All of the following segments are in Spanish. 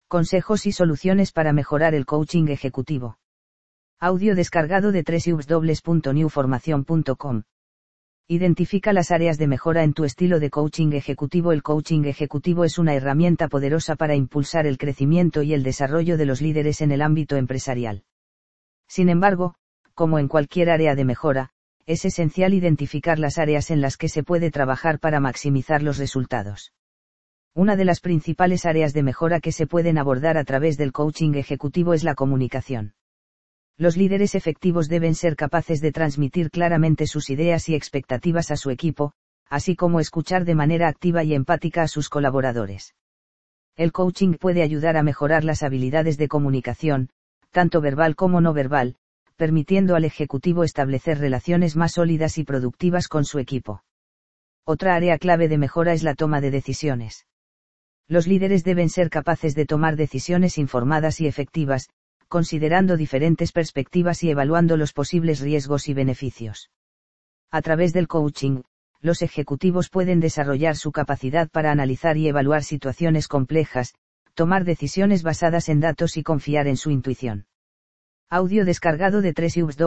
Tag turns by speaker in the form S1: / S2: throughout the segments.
S1: Consejos y soluciones para mejorar el coaching ejecutivo. Audio descargado de www.newformacion.com. Identifica las áreas de mejora en tu estilo de coaching ejecutivo. El coaching ejecutivo es una herramienta poderosa para impulsar el crecimiento y el desarrollo de los líderes en el ámbito empresarial. Sin embargo, como en cualquier área de mejora, es esencial identificar las áreas en las que se puede trabajar para maximizar los resultados. Una de las principales áreas de mejora que se pueden abordar a través del coaching ejecutivo es la comunicación. Los líderes efectivos deben ser capaces de transmitir claramente sus ideas y expectativas a su equipo, así como escuchar de manera activa y empática a sus colaboradores. El coaching puede ayudar a mejorar las habilidades de comunicación, tanto verbal como no verbal, permitiendo al ejecutivo establecer relaciones más sólidas y productivas con su equipo. Otra área clave de mejora es la toma de decisiones. Los líderes deben ser capaces de tomar decisiones informadas y efectivas, considerando diferentes perspectivas y evaluando los posibles riesgos y beneficios. A través del coaching, los ejecutivos pueden desarrollar su capacidad para analizar y evaluar situaciones complejas, tomar decisiones basadas en datos y confiar en su intuición. Audio descargado de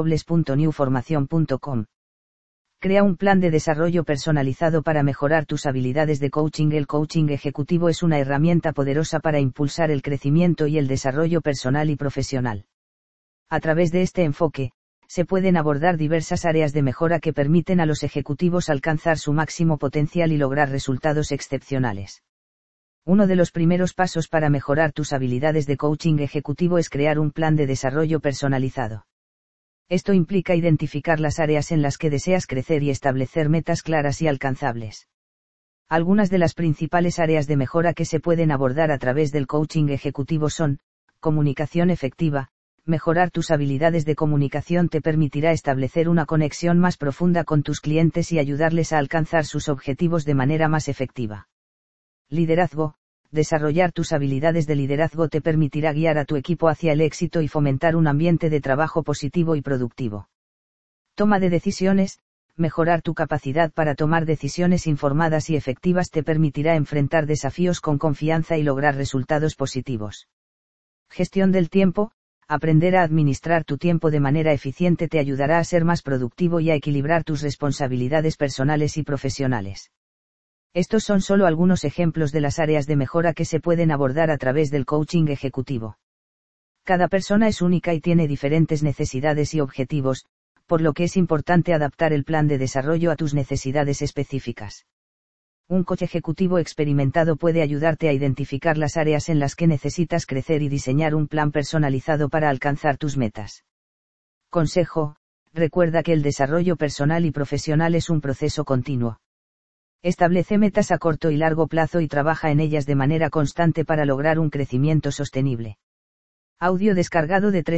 S1: www.newformacion.com. Crea un plan de desarrollo personalizado para mejorar tus habilidades de coaching. El coaching ejecutivo es una herramienta poderosa para impulsar el crecimiento y el desarrollo personal y profesional. A través de este enfoque, se pueden abordar diversas áreas de mejora que permiten a los ejecutivos alcanzar su máximo potencial y lograr resultados excepcionales. Uno de los primeros pasos para mejorar tus habilidades de coaching ejecutivo es crear un plan de desarrollo personalizado. Esto implica identificar las áreas en las que deseas crecer y establecer metas claras y alcanzables. Algunas de las principales áreas de mejora que se pueden abordar a través del coaching ejecutivo son: comunicación efectiva. Mejorar tus habilidades de comunicación te permitirá establecer una conexión más profunda con tus clientes y ayudarles a alcanzar sus objetivos de manera más efectiva. Liderazgo. Desarrollar tus habilidades de liderazgo te permitirá guiar a tu equipo hacia el éxito y fomentar un ambiente de trabajo positivo y productivo. Toma de decisiones. Mejorar tu capacidad para tomar decisiones informadas y efectivas te permitirá enfrentar desafíos con confianza y lograr resultados positivos. Gestión del tiempo. Aprender a administrar tu tiempo de manera eficiente te ayudará a ser más productivo y a equilibrar tus responsabilidades personales y profesionales. Estos son solo algunos ejemplos de las áreas de mejora que se pueden abordar a través del coaching ejecutivo. Cada persona es única y tiene diferentes necesidades y objetivos, por lo que es importante adaptar el plan de desarrollo a tus necesidades específicas. Un coach ejecutivo experimentado puede ayudarte a identificar las áreas en las que necesitas crecer y diseñar un plan personalizado para alcanzar tus metas. Consejo: recuerda que el desarrollo personal y profesional es un proceso continuo. Establece metas a corto y largo plazo y trabaja en ellas de manera constante para lograr un crecimiento sostenible. Audio descargado de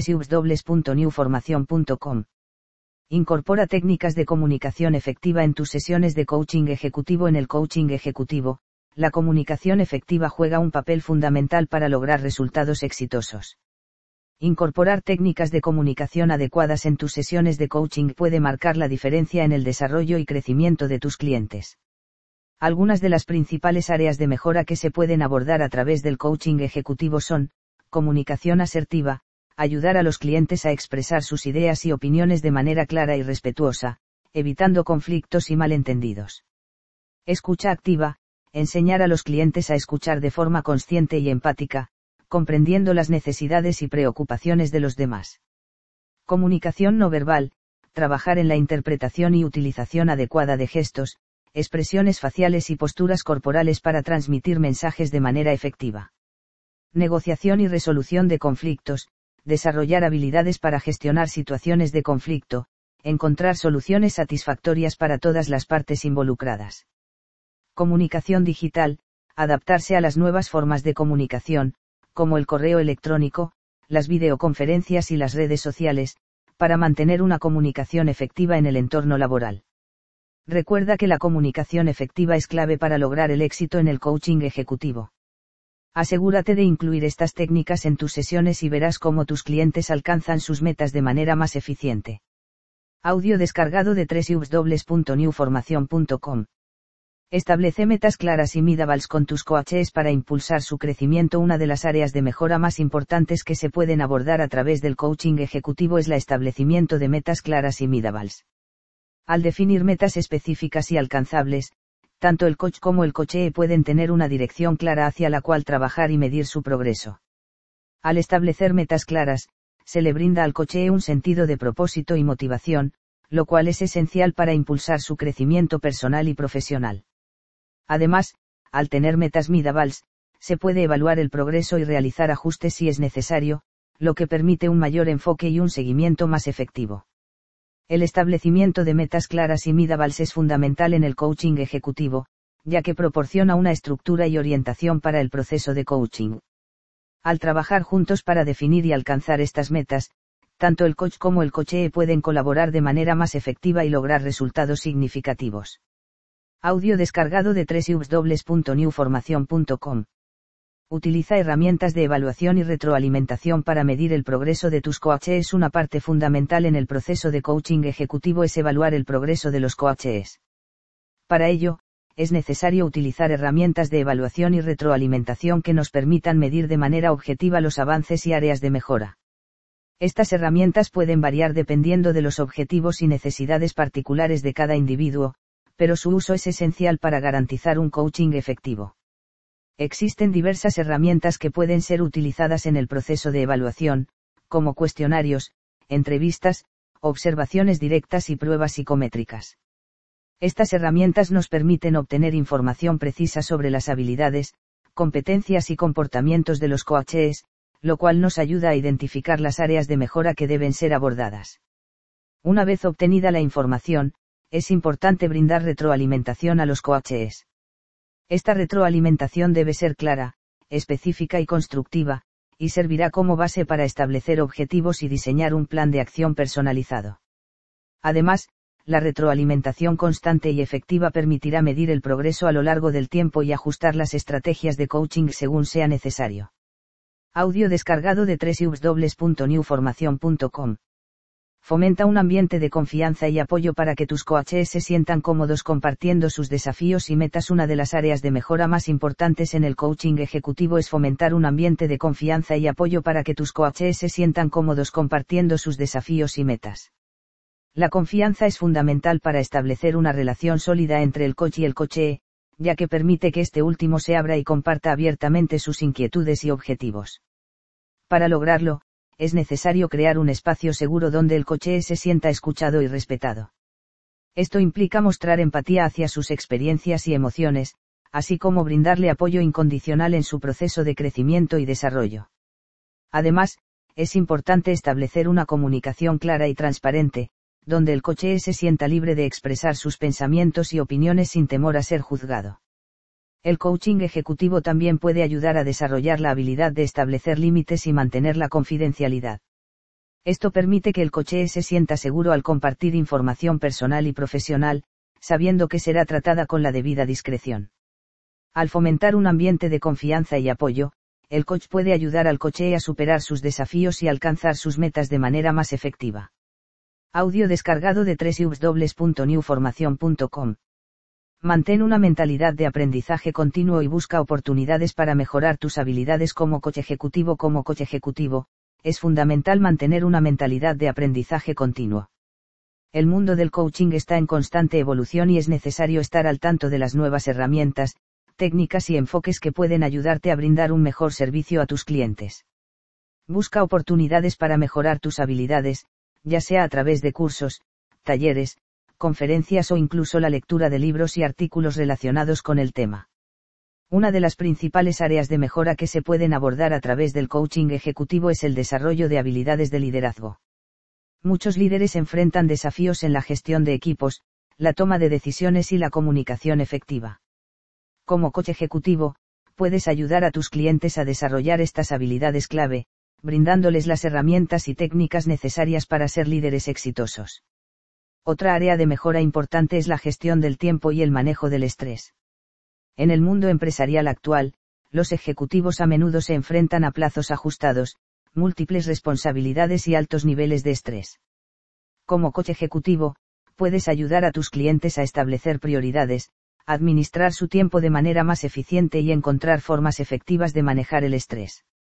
S1: www.newformacion.com. Incorpora técnicas de comunicación efectiva en tus sesiones de coaching ejecutivo. En el coaching ejecutivo, la comunicación efectiva juega un papel fundamental para lograr resultados exitosos. Incorporar técnicas de comunicación adecuadas en tus sesiones de coaching puede marcar la diferencia en el desarrollo y crecimiento de tus clientes. Algunas de las principales áreas de mejora que se pueden abordar a través del coaching ejecutivo son: comunicación asertiva. Ayudar a los clientes a expresar sus ideas y opiniones de manera clara y respetuosa, evitando conflictos y malentendidos. Escucha activa. Enseñar a los clientes a escuchar de forma consciente y empática, comprendiendo las necesidades y preocupaciones de los demás. Comunicación no verbal. Trabajar en la interpretación y utilización adecuada de gestos, expresiones faciales y posturas corporales para transmitir mensajes de manera efectiva. Negociación y resolución de conflictos. Desarrollar habilidades para gestionar situaciones de conflicto, encontrar soluciones satisfactorias para todas las partes involucradas. Comunicación digital. Adaptarse a las nuevas formas de comunicación, como el correo electrónico, las videoconferencias y las redes sociales, para mantener una comunicación efectiva en el entorno laboral. Recuerda que la comunicación efectiva es clave para lograr el éxito en el coaching ejecutivo. Asegúrate de incluir estas técnicas en tus sesiones y verás cómo tus clientes alcanzan sus metas de manera más eficiente. Audio descargado de www.newformacion.com. Establece metas claras y measurable con tus coaches para impulsar su crecimiento. Una de las áreas de mejora más importantes que se pueden abordar a través del coaching ejecutivo es el establecimiento de metas claras y measurable. Al definir metas específicas y alcanzables, tanto el coach como el coachee pueden tener una dirección clara hacia la cual trabajar y medir su progreso. Al establecer metas claras, se le brinda al coachee un sentido de propósito y motivación, lo cual es esencial para impulsar su crecimiento personal y profesional. Además, al tener metas measurables, se puede evaluar el progreso y realizar ajustes si es necesario, lo que permite un mayor enfoque y un seguimiento más efectivo. El establecimiento de metas claras y measurables es fundamental en el coaching ejecutivo, ya que proporciona una estructura y orientación para el proceso de coaching. Al trabajar juntos para definir y alcanzar estas metas, tanto el coach como el coachee pueden colaborar de manera más efectiva y lograr resultados significativos. Audio descargado de www.newformation.com. Utiliza herramientas de evaluación y retroalimentación para medir el progreso de tus coaches. Una parte fundamental en el proceso de coaching ejecutivo es evaluar el progreso de los coaches. Para ello, es necesario utilizar herramientas de evaluación y retroalimentación que nos permitan medir de manera objetiva los avances y áreas de mejora. Estas herramientas pueden variar dependiendo de los objetivos y necesidades particulares de cada individuo, pero su uso es esencial para garantizar un coaching efectivo. Existen diversas herramientas que pueden ser utilizadas en el proceso de evaluación, como cuestionarios, entrevistas, observaciones directas y pruebas psicométricas. Estas herramientas nos permiten obtener información precisa sobre las habilidades, competencias y comportamientos de los coaches, lo cual nos ayuda a identificar las áreas de mejora que deben ser abordadas. Una vez obtenida la información, es importante brindar retroalimentación a los coaches. Esta retroalimentación debe ser clara, específica y constructiva, y servirá como base para establecer objetivos y diseñar un plan de acción personalizado. Además, la retroalimentación constante y efectiva permitirá medir el progreso a lo largo del tiempo y ajustar las estrategias de coaching según sea necesario. Audio descargado de www.newformation.com. Fomenta un ambiente de confianza y apoyo para que tus coaches se sientan cómodos compartiendo sus desafíos y metas. Una de las áreas de mejora más importantes en el coaching ejecutivo es fomentar un ambiente de confianza y apoyo para que tus coaches se sientan cómodos compartiendo sus desafíos y metas. La confianza es fundamental para establecer una relación sólida entre el coach y el coachee, ya que permite que este último se abra y comparta abiertamente sus inquietudes y objetivos. Para lograrlo, es necesario crear un espacio seguro donde el coachee se sienta escuchado y respetado. Esto implica mostrar empatía hacia sus experiencias y emociones, así como brindarle apoyo incondicional en su proceso de crecimiento y desarrollo. Además, es importante establecer una comunicación clara y transparente, donde el coachee se sienta libre de expresar sus pensamientos y opiniones sin temor a ser juzgado. El coaching ejecutivo también puede ayudar a desarrollar la habilidad de establecer límites y mantener la confidencialidad. Esto permite que el coachee se sienta seguro al compartir información personal y profesional, sabiendo que será tratada con la debida discreción. Al fomentar un ambiente de confianza y apoyo, el coach puede ayudar al coachee a superar sus desafíos y alcanzar sus metas de manera más efectiva. Audio descargado de www.newformation.com. Mantén una mentalidad de aprendizaje continuo y busca oportunidades para mejorar tus habilidades como coach ejecutivo. Como coach ejecutivo, es fundamental mantener una mentalidad de aprendizaje continuo. El mundo del coaching está en constante evolución y es necesario estar al tanto de las nuevas herramientas, técnicas y enfoques que pueden ayudarte a brindar un mejor servicio a tus clientes. Busca oportunidades para mejorar tus habilidades, ya sea a través de cursos, talleres, conferencias o incluso la lectura de libros y artículos relacionados con el tema. Una de las principales áreas de mejora que se pueden abordar a través del coaching ejecutivo es el desarrollo de habilidades de liderazgo. Muchos líderes enfrentan desafíos en la gestión de equipos, la toma de decisiones y la comunicación efectiva. Como coach ejecutivo, puedes ayudar a tus clientes a desarrollar estas habilidades clave, brindándoles las herramientas y técnicas necesarias para ser líderes exitosos. Otra área de mejora importante es la gestión del tiempo y el manejo del estrés. En el mundo empresarial actual, los ejecutivos a menudo se enfrentan a plazos ajustados, múltiples responsabilidades y altos niveles de estrés. Como coach ejecutivo, puedes ayudar a tus clientes a establecer prioridades, administrar su tiempo de manera más eficiente y encontrar formas efectivas de manejar el estrés.